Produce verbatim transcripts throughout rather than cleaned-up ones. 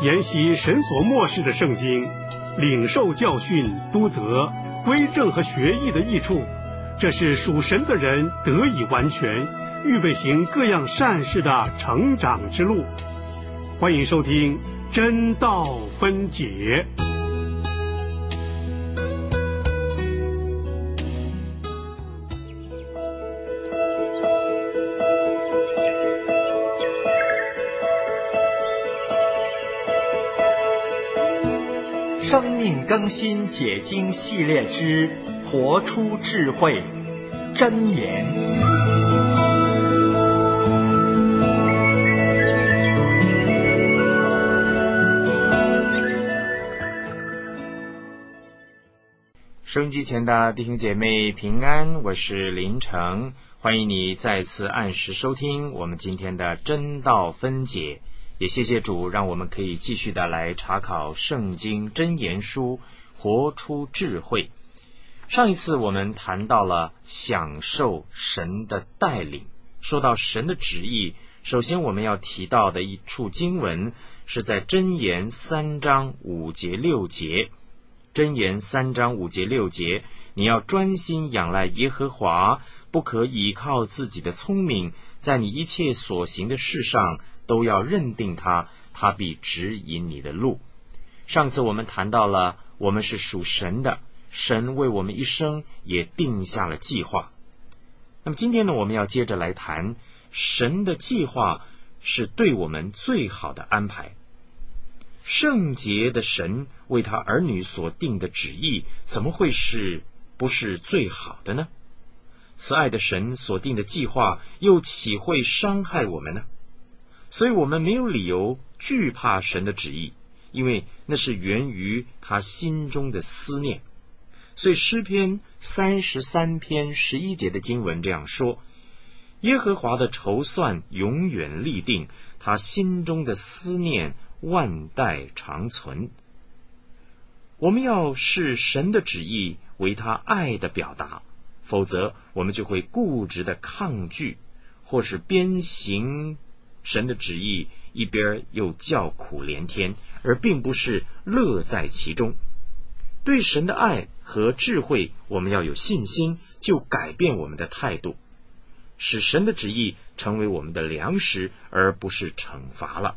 研习神所默示的圣经，领受教训、督责、归正和学艺的益处，这是属神的人得以完全，预备行各样善事的成长之路。欢迎收听真道分解。 生命更新解经系列之活出智慧真言。 收音机前的弟兄姐妹平安，我是林成，欢迎你再次按时收听我们今天的真道分解。也谢谢主，让我们可以继续的来查考圣经真言书，活出智慧。上一次我们谈到了享受神的带领，说到神的旨意，首先我们要提到的一处经文是在箴言三章五节六节。箴言三章五节六节，你要专心仰赖耶和华，不可倚靠自己的聪明，在你一切所行的事上都要认定他，他必指引你的路。上次我们谈到了我们是属神的，神为我们一生也定下了计划。那么今天呢，我们要接着来谈神的计划是对我们最好的安排。圣洁的神为他儿女所定的旨意，怎么会是不是最好的呢？慈爱的神所定的计划，又岂会伤害我们呢？所以我们没有理由惧怕神的旨意，因为那是源于他心中的思念。所以诗篇三十三篇十一节的经文这样说：耶和华的筹算永远立定，他心中的思念万代长存。我们要视神的旨意为他爱的表达，否则我们就会固执的抗拒，或是边行神的旨意一边又叫苦连天，而并不是乐在其中。对神的爱和智慧，我们要有信心，就改变我们的态度，使神的旨意成为我们的粮食，而不是惩罚了。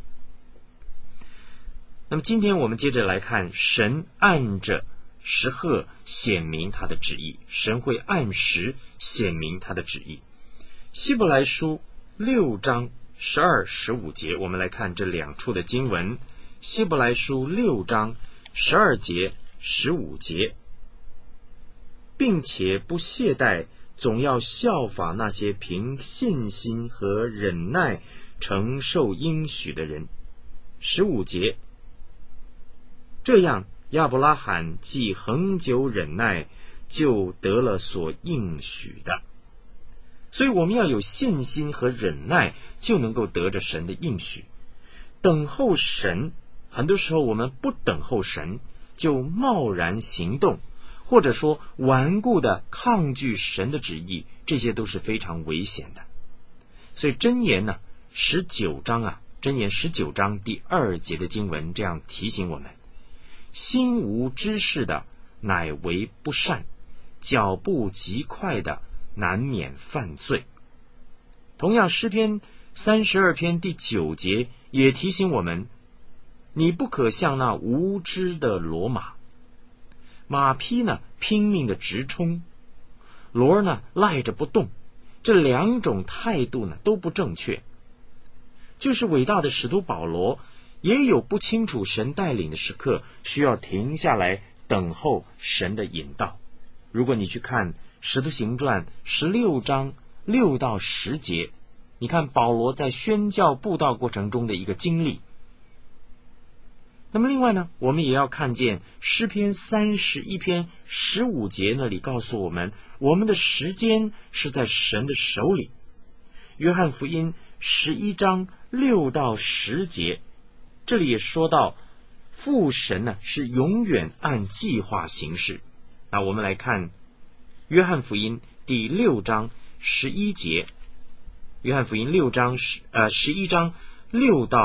那么今天我们接着来看，神按着时刻显明他的旨意，神会按时显明他的旨意。希伯来书六章十二、十五节，我们来看这两处的经文。希伯来书六章十二节、十五节，并且不懈怠，总要效法那些凭信心和忍耐承受应许的人。十五节，这样亚伯拉罕既恒久忍耐，就得了所应许的。所以我们要有信心和忍耐，就能够得着神的应许。等候神，很多时候我们不等候神，就贸然行动，或者说顽固的抗拒神的旨意，这些都是非常危险的。所以箴言呢，十九章啊，箴言十九章第二节的经文这样提醒我们：心无知识的，乃为不善；脚步极快的，难免犯罪。同样，诗篇三十二篇第九节也提醒我们：你不可像那无知的骡马。马匹呢，拼命的直冲，骡呢，赖着不动。这两种态度呢，都不正确。就是伟大的使徒保罗，也有不清楚神带领的时刻，需要停下来等候神的引导。如果你去看使徒行传十六章六到十节，你看保罗在宣教布道过程中的一个经历。那么另外呢，我们也要看见诗篇三十一篇十五节那里告诉我们，我们的时间是在神的手里。约翰福音十一章六到十节，这里也说到父神呢是永远按计划行事。那我们来看约翰福音第六章十一节，约翰福音六章十呃十一章六到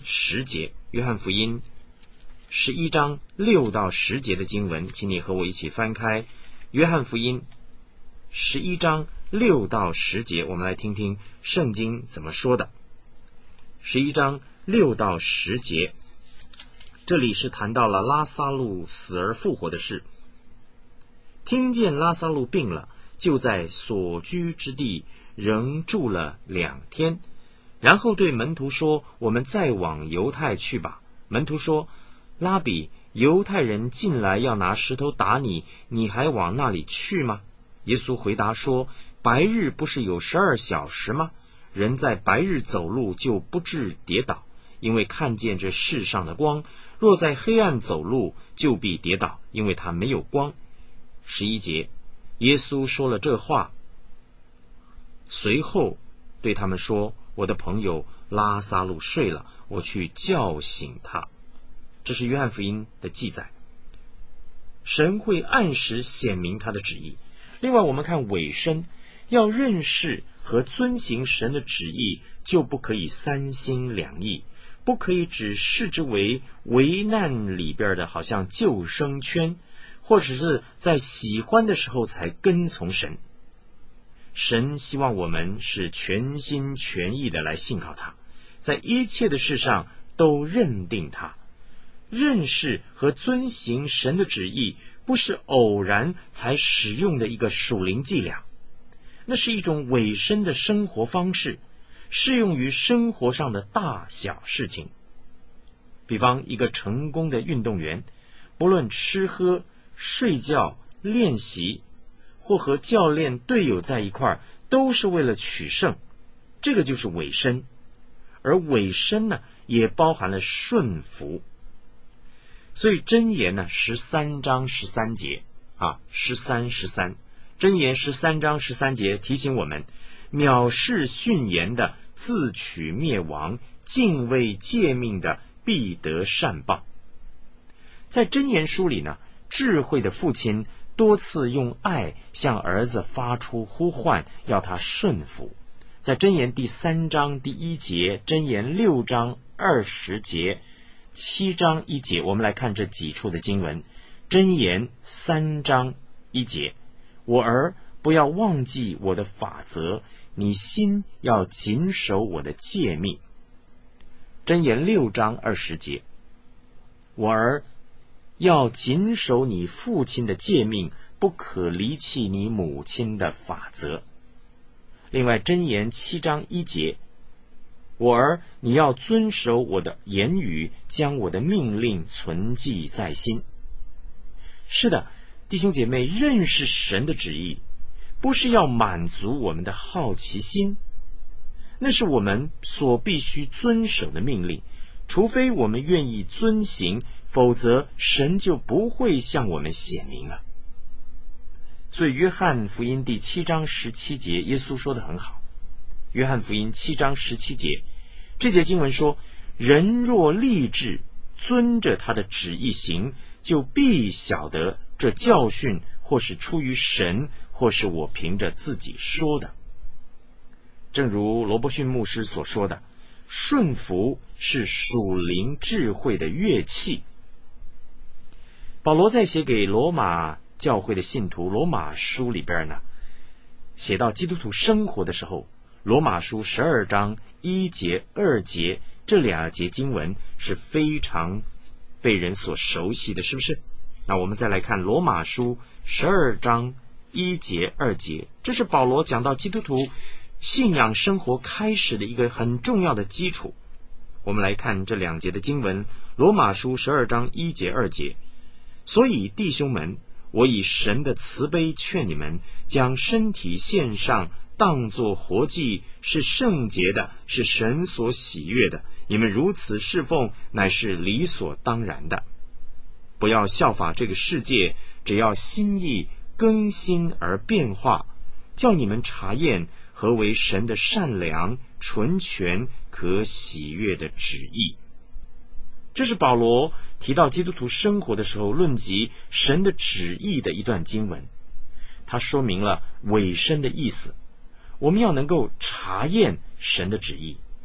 十节，约翰福音十一章六到十节的经文，请你和我一起翻开约翰福音十一章六到十节，我们来听听圣经怎么说的。十一章六到十节，这里是谈到了拉撒路死而复活的事。听见拉撒路病了，就在所居之地仍住了两天，然后对门徒说，我们再往犹太去吧。门徒说，拉比，犹太人进来要拿石头打你，你还往那里去吗？耶稣回答说，白日不是有十二小时吗？人在白日走路就不致跌倒，因为看见这世上的光；若在黑暗走路，就必跌倒，因为他没有光。十一节，耶稣说了这话，随后对他们说，我的朋友拉撒路睡了，我去叫醒他。这是约翰福音的记载。神会按时显明他的旨意。另外我们看尾声，要认识和遵行神的旨意，就不可以三心两意，不可以只视之为危难里边的好像救生圈，或者是在喜欢的时候才跟从神。神希望我们是全心全意的来信靠他，在一切的事上都认定他。认识和遵行神的旨意，不是偶然才使用的一个属灵伎俩，那是一种委身的生活方式，适用于生活上的大小事情。比方一个成功的运动员，不论吃喝、睡觉、练习，或和教练队友在一块儿，都是为了取胜，这个就是委身。而委身呢，也包含了顺服。所以箴言呢，十三章十三节啊，十三十三，箴言十三章十三节提醒我们，藐视训言的自取灭亡，敬畏诫命的必得善报。在箴言书里呢，智慧的父亲多次用爱向儿子发出呼唤，要他顺服。在箴言第三章第一节，箴言六章二十节，七章一节，我们来看这几处的经文。箴言三章一节，我儿，不要忘记我的法则，你心要谨守我的诫命。箴言六章二十节，我儿，要谨守你父亲的诫命，不可离弃你母亲的法则。另外箴言七章一节，我儿，你要遵守我的言语，将我的命令存记在心。是的，弟兄姐妹，认识神的旨意，不是要满足我们的好奇心，那是我们所必须遵守的命令，除非我们愿意遵行，否则神就不会向我们显明了。所以约翰福音第七章十七节，耶稣说得很好。约翰福音七章十七节，这节经文说，人若立志遵着他的旨意行，就必晓得这教训或是出于神，或是我凭着自己说的。正如罗伯逊牧师所说的，顺服是属灵智慧的乐器。保罗在写给罗马教会的信徒罗马书里边呢，写到基督徒生活的时候，罗马书十二章一节二节这两节经文是非常被人所熟悉的，是不是？那我们再来看罗马书十二章一节二节，这是保罗讲到基督徒信仰生活开始的一个很重要的基础。我们来看这两节的经文，罗马书十二章一节二节，所以弟兄们，我以神的慈悲劝你们，将身体献上，当作活祭，是圣洁的，是神所喜悦的。你们如此侍奉，乃是理所当然的。不要效法这个世界，只要心意更新而变化，叫你们查验何为神的善良、纯全、可喜悦的旨意。这是保罗提到基督徒生活的时候论及神的旨意的一段经文。他说明了委身的意思，我们要能够查验神的旨意，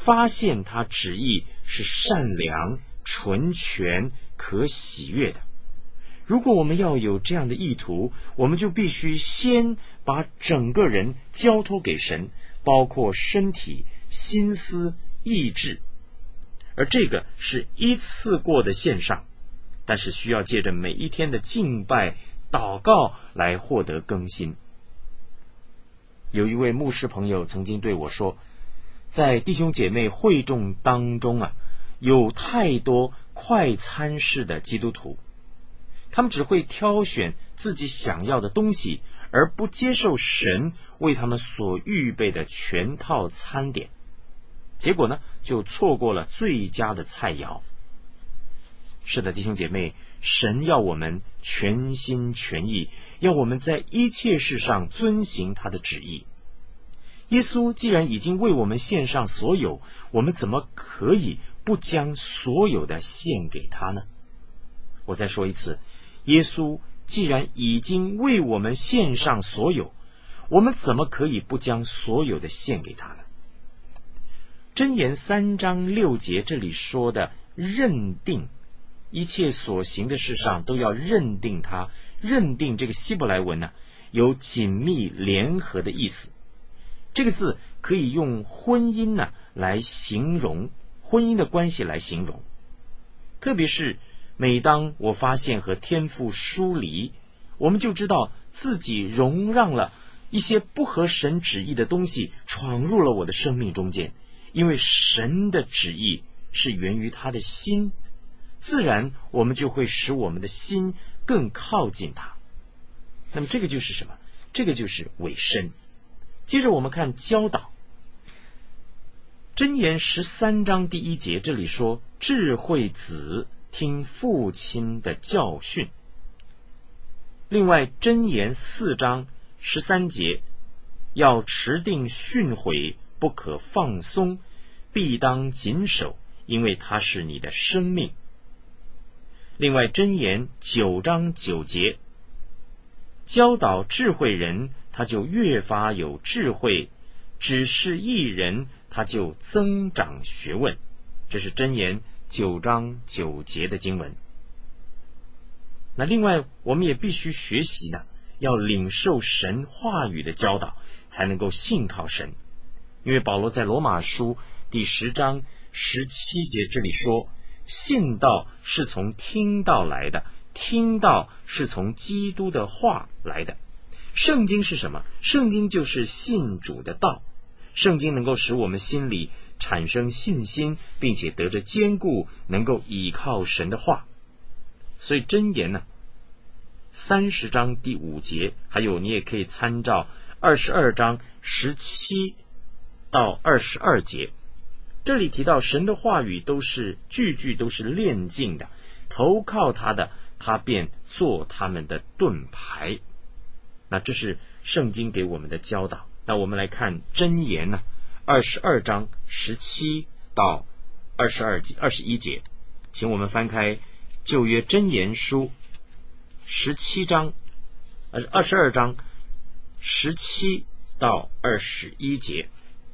发现他旨意是善良、纯全、可喜悦的。如果我们要有这样的意图，我们就必须先把整个人交托给神，包括身体、心思、意志。而这个是一次过的献上，但是需要借着每一天的敬拜、祷告来获得更新。有一位牧师朋友曾经对我说，在弟兄姐妹会众当中啊，有太多快餐式的基督徒，他们只会挑选自己想要的东西，而不接受神为他们所预备的全套餐点，结果呢，就错过了最佳的菜肴。是的，弟兄姐妹，神要我们全心全意，要我们在一切事上遵行他的旨意。耶稣既然已经为我们献上所有，我们怎么可以不将所有的献给他呢？我再说一次，耶稣既然已经为我们献上所有，我们怎么可以不将所有的献给他呢？箴言三章六节这里说的认定，一切所行的事上都要认定它。认定这个希伯来文呢，有紧密联合的意思。这个字可以用婚姻呢来形容，婚姻的关系来形容。特别是每当我发现和天父疏离，我们就知道自己容让了一些不合神旨意的东西闯入了我的生命中间。因为神的旨意是源于他的心，自然我们就会使我们的心更靠近他。那么这个就是什么？这个就是委身。接着我们看教导。箴言十三章第一节这里说，智慧子听父亲的教训。另外箴言四章十三节，要持定训诲，不可放松，必当谨守，因为它是你的生命。另外箴言九章九节，教导智慧人，他就越发有智慧；指示义人，他就增长学问。这是箴言九章九节的经文。那另外我们也必须学习呢，要领受神话语的教导，才能够信靠神。因为保罗在罗马书第十章十七节这里说，信道是从听道来的，听道是从基督的话来的。圣经是什么？圣经就是信主的道。圣经能够使我们心里产生信心，并且得着坚固，能够倚靠神的话。所以箴言呢，三十章第五节，还有你也可以参照二十二章十七到二十二节，这里提到神的话语都是句句都是炼净的，投靠他的，他便做他们的盾牌。那这是圣经给我们的教导。那我们来看箴言呢，二十二章十七到二十二节、二十一节，请我们翻开旧约箴言书十七章，呃，二十二章十七到二十一节。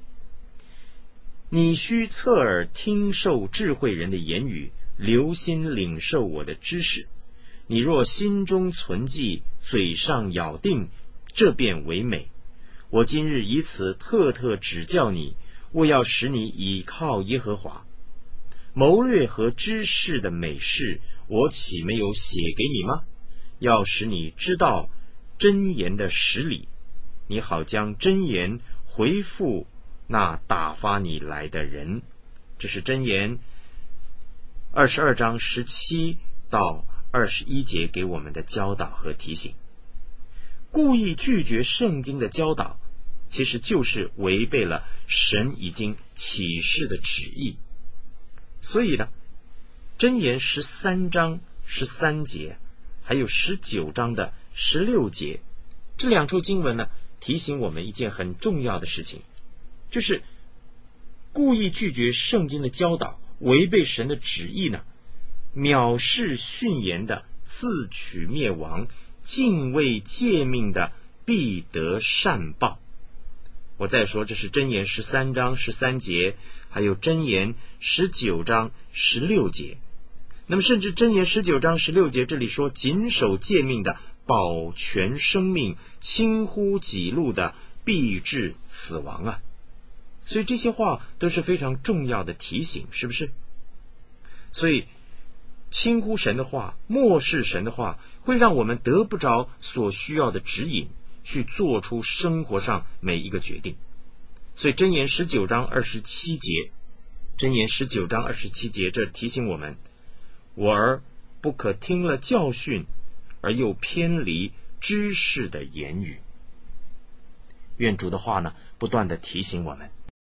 你须侧耳听受智慧人的言语，留心领受我的知识。你若心中存记，嘴上咬定，这便为美。我今日以此特特指教你，我要使你倚靠耶和华。谋略和知识的美事，我岂没有写给你吗？要使你知道箴言的实理，你好将箴言回复那打发你来的人。这是箴言二十二章十七到二十一节给我们的教导和提醒。故意拒绝圣经的教导，其实就是违背了神已经启示的旨意。所以呢，箴言十三章十三节还有十九章的十六节，这两处经文呢，提醒我们一件很重要的事情，就是故意拒绝圣经的教导，违背神的旨意呢，藐视训言的自取灭亡，敬畏诫命的必得善报。我再说，这是箴言十三章十三节， 还有箴言十九章十六节。那么甚至箴言十九章十六节这里说，谨守诫命的保全生命，轻忽己路的必致死亡啊。所以这些话都是非常重要的提醒，是不是？所以轻忽神的话，漠视神的话，会让我们得不着所需要的指引，去做出生活上每一个决定。所以箴言十九章二十七节，箴言十九章二十七节这提醒我们，我儿不可听了教训，而又偏离知识的言语。愿主的话呢，不断的提醒我们，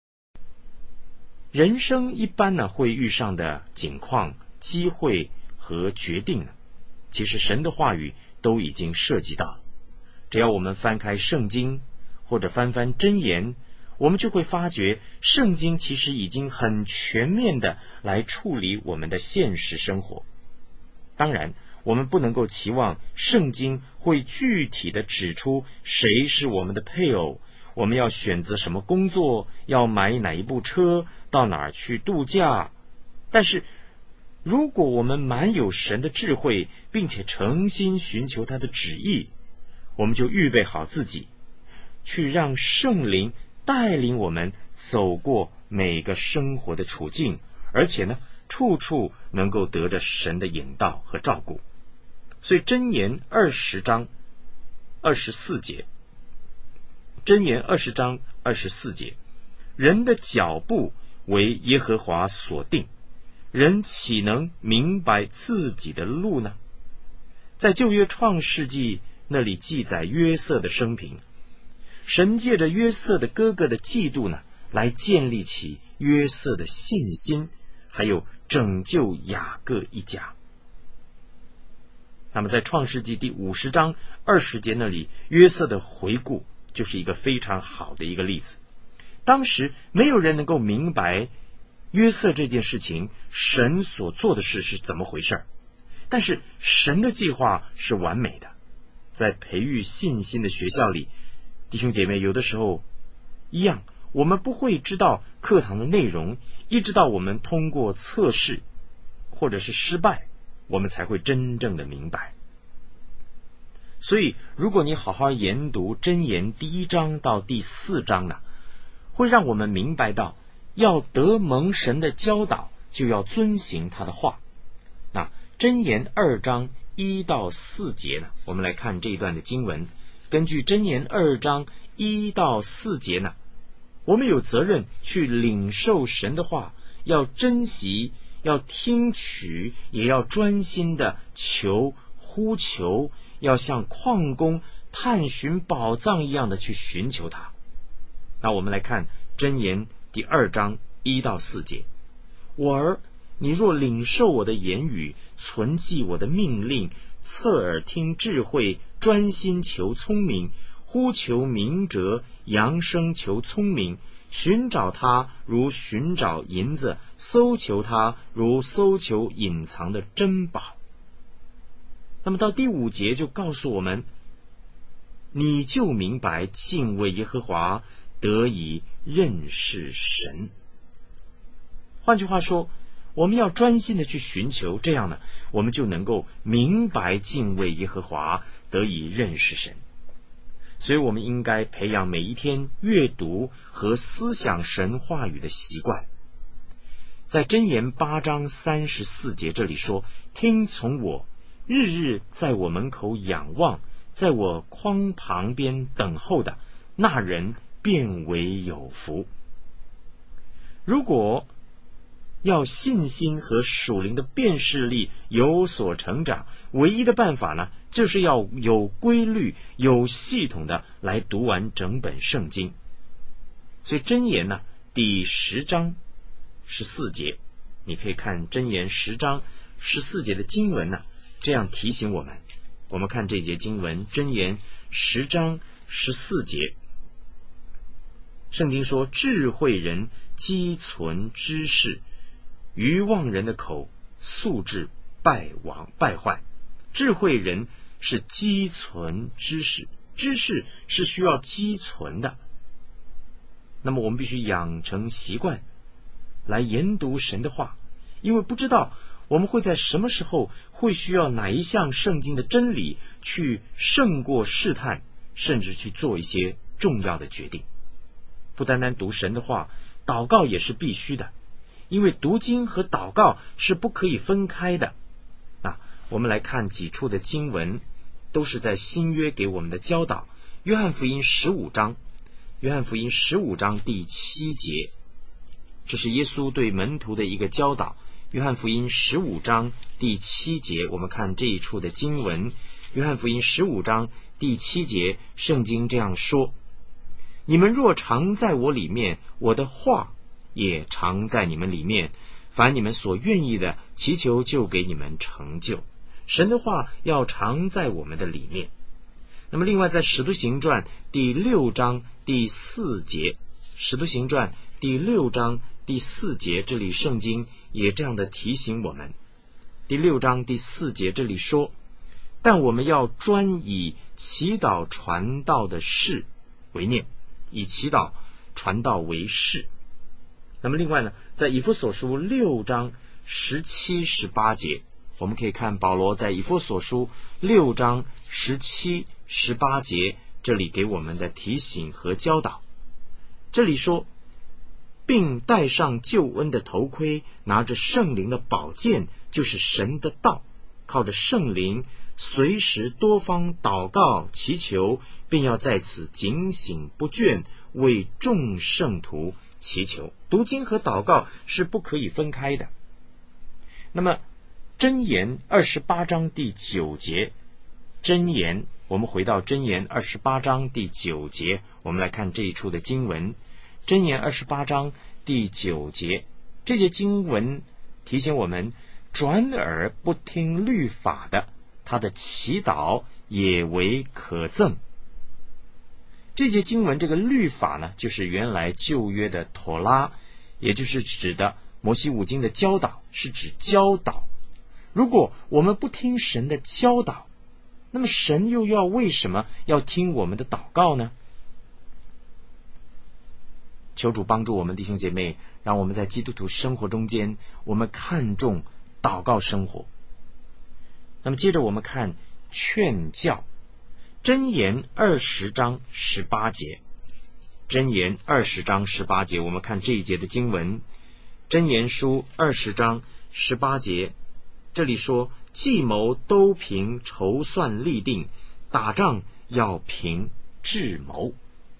人生一般呢会遇上的境况、机会和决定呢，其实神的话语都已经涉及到了。只要我们翻开圣经，或者翻翻箴言，我们就会发觉圣经其实已经很全面的来处理我们的现实生活。当然我们不能够期望圣经会具体的指出谁是我们的配偶，我们要选择什么工作，要买哪一部车，到哪儿去度假。但是如果我们满有神的智慧，并且诚心寻求他的旨意，我们就预备好自己，去让圣灵带领我们走过每个生活的处境，而且呢，处处能够得着神的引导和照顾。所以箴言二十章二十四节，箴言二十章二十四节，人的脚步为耶和华所定，人岂能明白自己的路呢？在旧约创世纪那里记载约瑟的生平，神借着约瑟的哥哥的嫉妒呢，来建立起约瑟的信心，还有拯救雅各一家。那么在创世纪第五十章二十节那里，约瑟的回顾就是一个非常好的一个例子。当时没有人能够明白约瑟这件事情，神所做的事是怎么回事，但是神的计划是完美的。在培育信心的学校里，弟兄姐妹，有的时候一样，我们不会知道课堂的内容，一直到我们通过测试或者是失败，我们才会真正的明白。所以如果你好好研读箴言第一章到第四章呢，会让我们明白到要得蒙神的教导，就要遵行他的话。那箴言二章一到四节呢，我们来看这一段的经文。根据箴言二章一到四节呢，我们有责任去领受神的话，要珍惜，要听取，也要专心的求呼求，要像矿工探寻宝藏一样的去寻求它。那我们来看箴言第二章一到四节，我儿，你若领受我的言语，存记我的命令，侧耳听智慧，专心求聪明，呼求明哲，扬声求聪明，寻找他如寻找银子，搜求他如搜求隐藏的珍宝。那么到第五节就告诉我们，你就明白敬畏耶和华，得以认识神。换句话说，我们要专心的去寻求，这样呢，我们就能够明白敬畏耶和华，得以认识神。所以我们应该培养每一天阅读和思想神话语的习惯。在箴言八章三十四节这里说，听从我，日日在我门口仰望，在我筐旁边等候的，那人便为有福。如果要信心和属灵的辨识力有所成长，唯一的办法呢，就是要有规律、有系统的来读完整本圣经。所以箴言呢，第十章十四节，你可以看箴言十章十四节的经文呢，这样提醒我们。我们看这节经文，箴言十章十四节，圣经说，智慧人积存知识，愚妄人的口素致败亡败坏。智慧人是积存知识，知识是需要积存的。那么我们必须养成习惯， 来研读神的话，因为不知道我们会在什么时候会需要哪一项圣经的真理去胜过试探，甚至去做一些重要的决定。不单单读神的话，祷告也是必须的，因为读经和祷告是不可以分开的。啊，我们来看几处的经文，都是在新约给我们的教导。约翰福音十五章，约翰福音十五章第七节，这是耶稣对门徒的一个教导。约翰福音十五章第七节，我们看这一处的经文。约翰福音十五章第七节，圣经这样说：你们若常在我里面，我的话也常在你们里面，凡你们所愿意的，祈求就给你们成就。神的话要常在我们的里面。那么另外在使徒行传第六章第四节，使徒行传第六章第四节，这里圣经也这样的提醒我们。第六章第四节这里说：但我们要专以祈祷传道的事为念，以祈祷传道为事。那么另外呢，在以弗所书六章十七十八节，我们可以看保罗在以弗所书六章十七十八节这里给我们的提醒和教导。这里说，并戴上救恩的头盔，拿着圣灵的宝剑，就是神的道，靠着圣灵随时多方祷告祈求，并要在此警醒不倦，为众圣徒祈求。读经和祷告是不可以分开的。那么箴言二十八章第九节，箴言，我们回到箴言二十八章第九节，我们来看这一处的经文。箴言二十八章第九节，这节经文提醒我们，转耳不听律法的，他的祈祷也为可憎。这节经文这个律法呢，就是原来旧约的妥拉，也就是指的摩西五经的教导，是指教导。如果我们不听神的教导，那么神又要为什么要听我们的祷告呢？求主帮助我们弟兄姐妹，让我们在基督徒生活中间，我们看重祷告生活。那么接着我们看劝教，箴言二十章十八节，箴言二十章十八节，我们看这一节的经文。箴言书二十章十八节，这里说，计谋都凭筹算立定，打仗要凭智谋。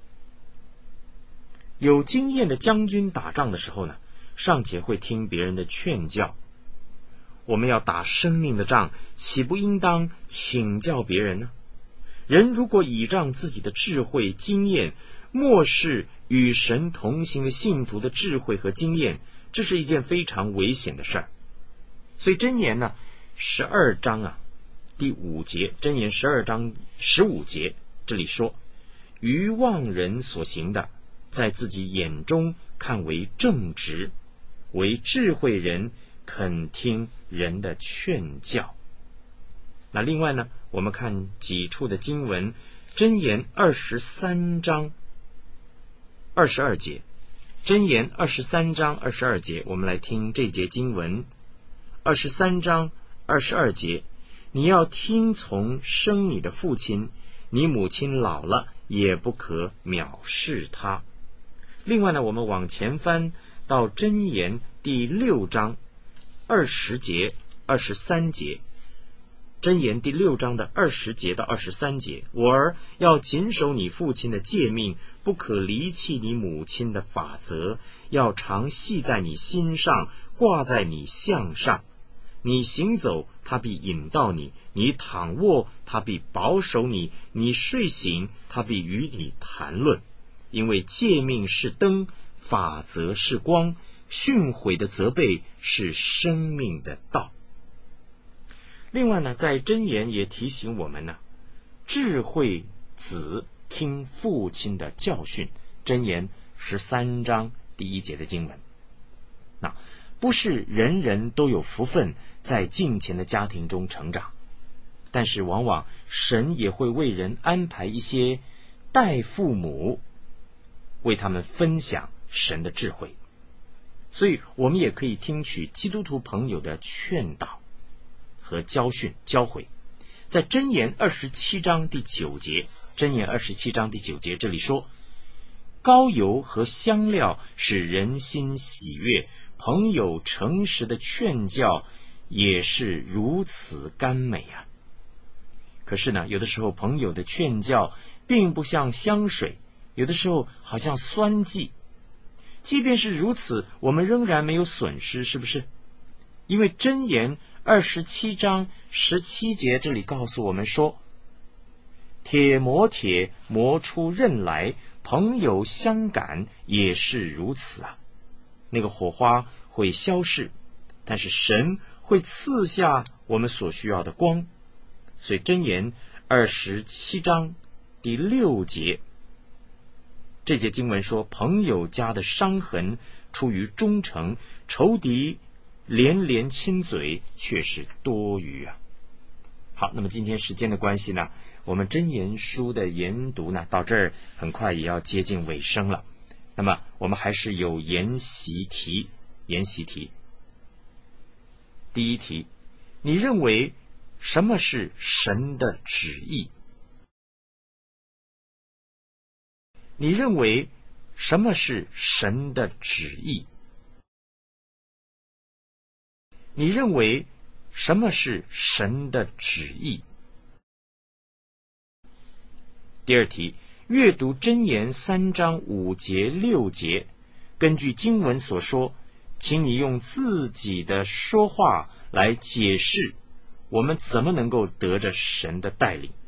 有经验的将军打仗的时候呢，尚且会听别人的劝教。我们要打生命的仗，岂不应当请教别人呢？人如果倚仗自己的智慧经验，漠视与神同行的信徒的智慧和经验，这是一件非常危险的事儿。所以箴言呢，十二章啊，第五节，箴言十二章十五节，这里说，愚妄人所行的，在自己眼中看为正直，为智慧人肯听人的劝教。那另外呢，我们看几处的经文，箴言二十三章二十二节，箴言二十三章二十二节，我们来听这节经文。二十三章二十二节，你要听从生你的父亲，你母亲老了也不可藐视他。另外呢，我们往前翻到箴言第六章二十节二十三节，箴言第六章的二十节到二十三节，我儿要谨守你父亲的诫命，不可离弃你母亲的法则，要常系在你心上，挂在你项上。你行走，他必引导你；你躺卧，他必保守你；你睡醒，他必与你谈论。因为诫命是灯，法则是光，训诲的责备是生命的道。另外呢，在箴言也提醒我们呢，智慧子听父亲的教训。箴言十三章第一节的经文。那不是人人都有福分在敬虔的家庭中成长，但是往往神也会为人安排一些代父母，为他们分享神的智慧。 所以我们也可以听取基督徒朋友的劝导和教训教诲。在箴言二十七章第九节，箴言二十七章第九节这里说，膏油和香料使人心喜悦，朋友诚实的劝教也是如此甘美啊。可是呢，有的时候朋友的劝教并不像香水，有的时候好像酸剂。即便是如此，我们仍然没有损失，是不是？因为箴言二十七章十七节这里告诉我们说，铁磨铁，磨出刃来，朋友相感也是如此啊。那个火花会消逝，但是神会赐下我们所需要的光。所以箴言二十七章第六节，这节经文说，朋友家的伤痕出于忠诚，仇敌连连亲嘴却是多余啊。好，那么今天时间的关系呢，我们箴言书的研读呢到这儿很快也要接近尾声了。那么我们还是有研习题，研习题。第一题，你认为什么是神的旨意？你认为什么是神的旨意？你认为什么是神的旨意？第二题，阅读箴言三章五节六节，根据经文所说，请你用自己的说话来解释，我们怎么能够得着神的带领？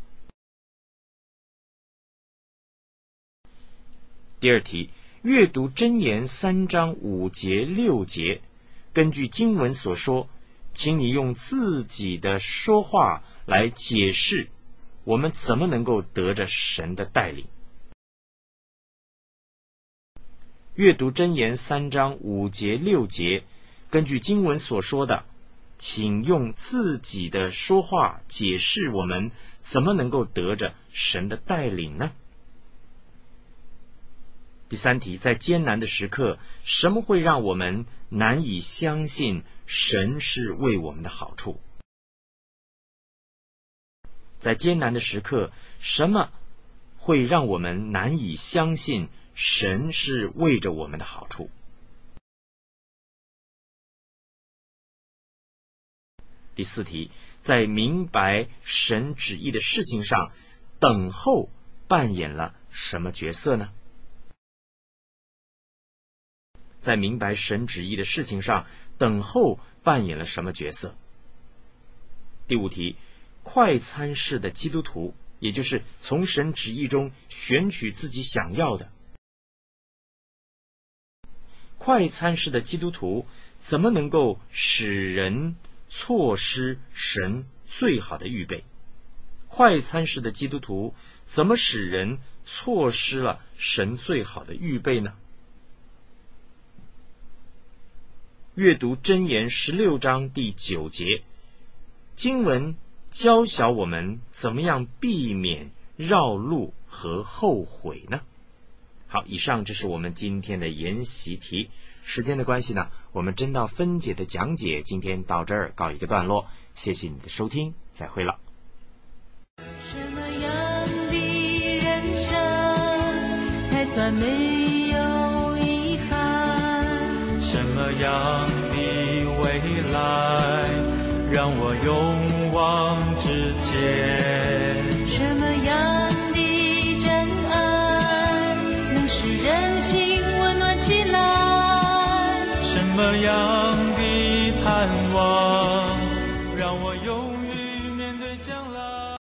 第二题，阅读箴言三章五节六节，根据经文所说，请你用自己的说话来解释，我们怎么能够得着神的带领？阅读箴言三章五节六节，根据经文所说的，请用自己的说话解释我们怎么能够得着神的带领呢？第三题，在艰难的时刻，什么会让我们难以相信神是为我们的好处？在艰难的时刻，什么会让我们难以相信神是为着我们的好处？第四题，在明白神旨意的事情上，等候扮演了什么角色呢？在明白神旨意的事情上，等候扮演了什么角色？第五题，快餐式的基督徒，也就是从神旨意中选取自己想要的。快餐式的基督徒怎么能够使人错失神最好的预备？快餐式的基督徒怎么使人错失了神最好的预备呢？阅读箴言十六章第九节，经文教晓我们怎么样避免绕路和后悔呢？好，以上这是我们今天的研习题。时间的关系呢，我们真道分解的讲解今天到这儿告一个段落，谢谢你的收听，再会了。 什么样的人生才算没有遗憾？ 什么样的未来让我勇往直前？ 什么样的真爱能使人心温暖起来？ 什么样